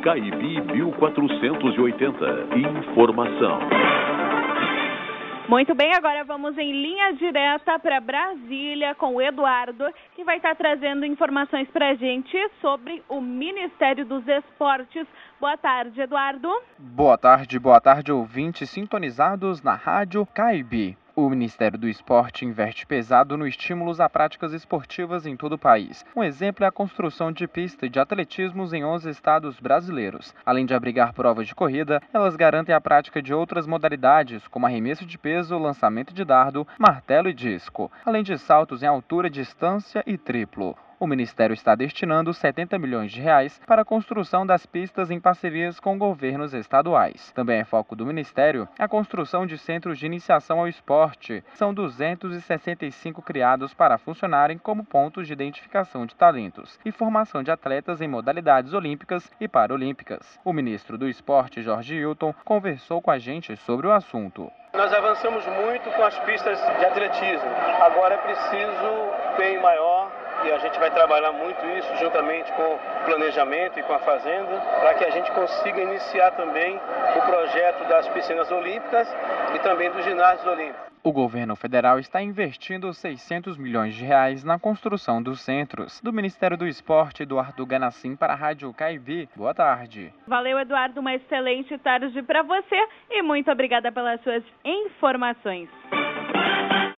Caibi 1480. Informação. Muito bem, agora vamos em linha direta para Brasília com o Eduardo, que vai estar trazendo informações para a gente sobre o Ministério dos Esportes. Boa tarde, Eduardo. Boa tarde, ouvintes sintonizados na Rádio Caibi. O Ministério do Esporte investe pesado no estímulos a práticas esportivas em todo o país. Um exemplo é a construção de pista de atletismo em 11 estados brasileiros. Além de abrigar provas de corrida, elas garantem a prática de outras modalidades, como arremesso de peso, lançamento de dardo, martelo e disco, além de saltos em altura, distância e triplo. O Ministério está destinando R$70 milhões para a construção das pistas em parcerias com governos estaduais. Também é foco do Ministério a construção de centros de iniciação ao esporte. São 265 criados para funcionarem como pontos de identificação de talentos e formação de atletas em modalidades olímpicas e paralímpicas. O ministro do Esporte, Jorge Hilton, conversou com a gente sobre o assunto. Nós avançamos muito com as pistas de atletismo. Agora é preciso bem maior. E a gente vai trabalhar muito isso juntamente com o planejamento e com a Fazenda, para que a gente consiga iniciar também o projeto das piscinas olímpicas e também dos ginásios olímpicos. O governo federal está investindo R$600 milhões na construção dos centros. Do Ministério do Esporte, Eduardo Ganassim para a Rádio Caibi. Boa tarde. Valeu, Eduardo. Uma excelente tarde para você e muito obrigada pelas suas informações.